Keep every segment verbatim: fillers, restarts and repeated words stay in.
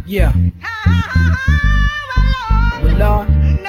Yeah. Well, Lord.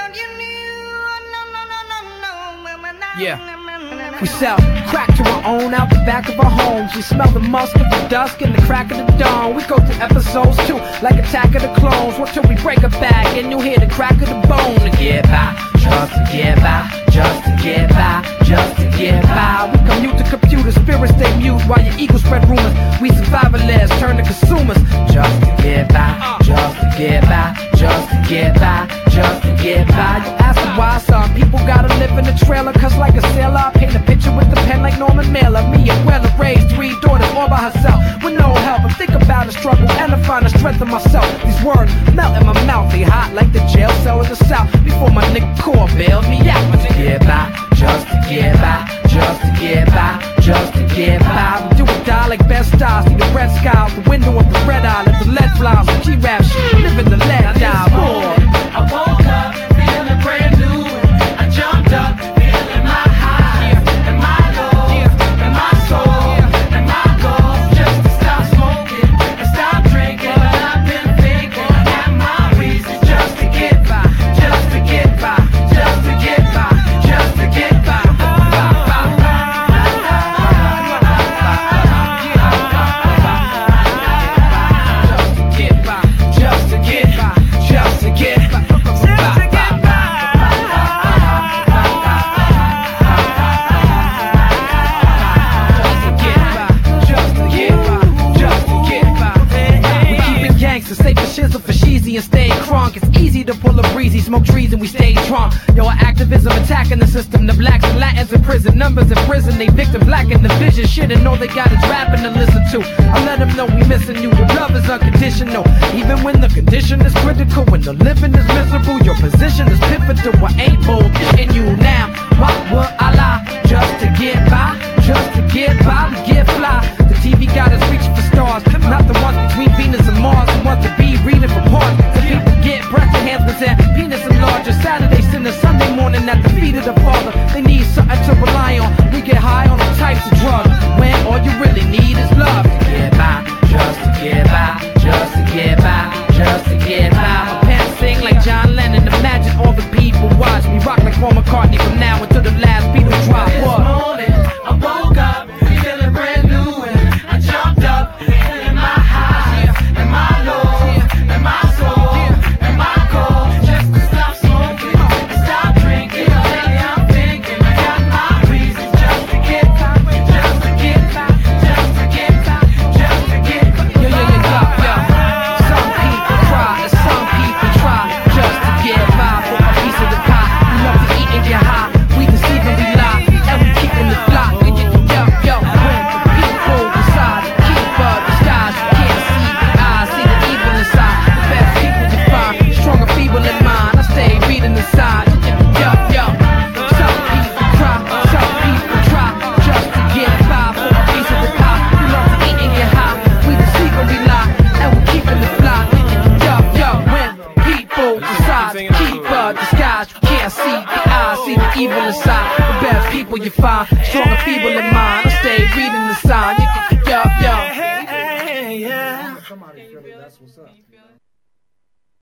Yeah. We sell crack to our own out the back of our homes. We smell the musk of the dusk and the crack of the dawn. We go through episodes too, like Attack of the Clones. What till we break a back and you hear the crack of the bone. To get by, just to get by, just to get by, just to get by. We commute to computers, spirits stay mute while your ego spread rumors. We survivalists turn to consumers. Just to get by, just to get by, just to get by, just to get by. You ask me why some people gotta live in a trailer, cause like a sailor I paint a picture with the pen like Norman Mailer. Me and Weller raised three daughters all by herself with no help. I think about the struggle and I find the strength in myself. These words melt in my mouth, they hot like the jail cell in the south. Before my nigga Core bailed me out. Just to get by, just to get by, just to get by, just to get by. We do or die like best style. See the red sky out the window of the red eye. Let the lead fly off the G-rap shit. Live in the lead die. Boy, I woke up feeling brand new. I jumped up feeling my high and my low and my soul and my goal. Just to stop smoking and stop drinking. But I've been thinking I got my reasons just to get by, just to get by, just to get by, just to get by. Just to get by, just to get by, just to get by. Save the shizzle for sheezy and stay crunk. It's easy to pull a breezy, smoke trees and we stay drunk. Yo, our activism attacking the system. The blacks and Latins in prison, numbers in prison. They victim black in the vision. Shit, and all they got is rapping to listen to. I let them know we missing you. The love is unconditional, even when the condition is critical. When the living is miserable, your position is pivotal. I ain't bold in you now. Why would I lie? Just to get by, just to get by, we get fly. The T V got us reaching for stars, not the ones between Venus and Mars. The ones to be reading for parts. The people get breath enhancements and penis enlargers. Saturday, Sunday, Sunday morning at the feet of the Father. They need something to rely on. We get high on all types of drugs when all you really need is love. To get by, just to get by, just to get by, just to get by. My pants sing like John Lennon. Imagine all the people watch me rock like Paul McCartney from now until the last Beatles drop. This morning I woke up feeling brand new and I jumped up feeling my high and my low and my soul and my goal. Just to stop smoking and stop drinking. Lately I'm thinking I got my reasons just to get by, just to get by, just to get by, just to get by. Yo, yo, yo, yo, yo. Some people cry and some people try just to get by for a piece of the pie. We love to eat and get high. We deceive and we lie, and we keeping the fly. Yo, yo, when the people decide to keep up the skies, you can't see the eyes, see the evil inside. The best people you find, strong and feeble in mind. I stay reading the signs. Yo, yo, some people cry, some people try just to get by for a piece of the pie. We love to eat and get high. We deceive and we lie, and we keeping the fly. Yo, yo, when people decide to keep up the skies, you can't see the eyes, see the evil inside. The best people you find, strong and feeble in mind. I stay reading the sign. Yo, yo. Yeah, yeah.